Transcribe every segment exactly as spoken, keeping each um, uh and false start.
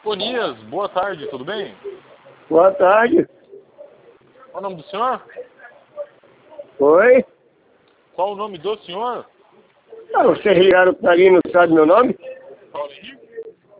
Onias, boa tarde, tudo bem? Boa tarde. Qual o nome do senhor? Oi? Qual o nome do senhor? Ah, vocês ligaram pra ali e não sabe meu nome? Paulo Henrique?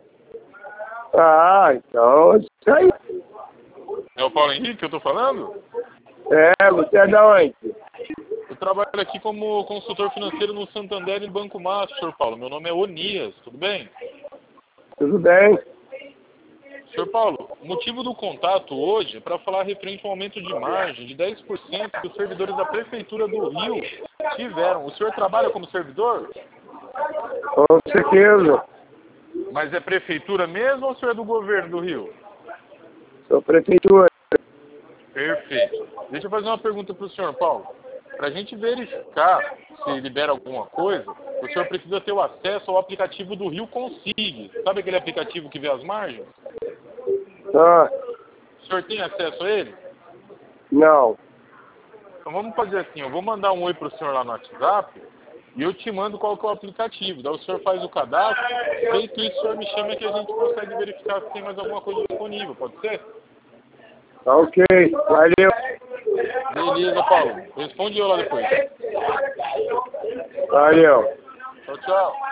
Ah, então, isso aí. É o Paulo Henrique que eu tô falando? É, você é da onde? Eu trabalho aqui como consultor financeiro no Santander e Banco Master, senhor Paulo. Meu nome é Onias, tudo bem? Tudo bem? senhor Paulo, o motivo do contato hoje é para falar referente ao aumento de margem de dez por cento que os servidores da Prefeitura do Rio tiveram. O senhor trabalha como servidor? Com certeza. Mas é prefeitura mesmo ou o senhor é do governo do Rio? Sou prefeitura. Perfeito. Deixa eu fazer uma pergunta para o senhor, Paulo. Para a gente verificar se libera alguma coisa, o senhor precisa ter o acesso ao aplicativo do Rio Consig. Sabe aquele aplicativo que vê as margens? Ah, O senhor tem acesso a ele? não. Então vamos fazer assim, eu vou mandar um oi para o senhor lá no WhatsApp e eu te mando qual que é o aplicativo. Daí o senhor faz o cadastro, feito isso o senhor me chama que a gente consegue verificar se tem mais alguma coisa disponível, pode ser? Tá ok. Valeu. Beleza, Paulo. Responde eu lá depois. Valeu. Tchau, tchau.